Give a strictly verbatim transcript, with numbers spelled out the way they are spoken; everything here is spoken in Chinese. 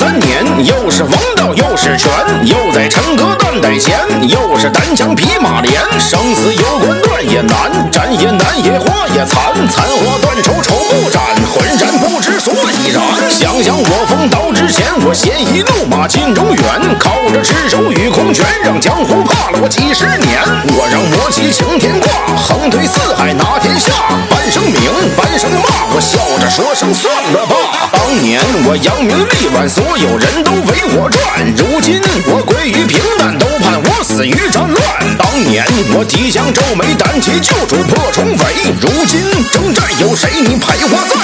三年，又是王道又是权，又在陈歌担待前，又是单枪匹马连，生死攸关断也难，斩也难也花也残，残花断愁愁不斩，浑然不知所以然。想想我封刀之前，我鲜衣怒马尽中原，靠着赤手与空拳，让江湖怕了我几十年。我让魔旗擎天挂，横推四海拿天下，半生名半生骂，我笑着说声算了吧。当年我扬名立万，所有人都为我转，如今我归于平淡，都盼我死于战乱。当年我提枪皱眉胆气救主破重围，如今征战有谁？你徘徊在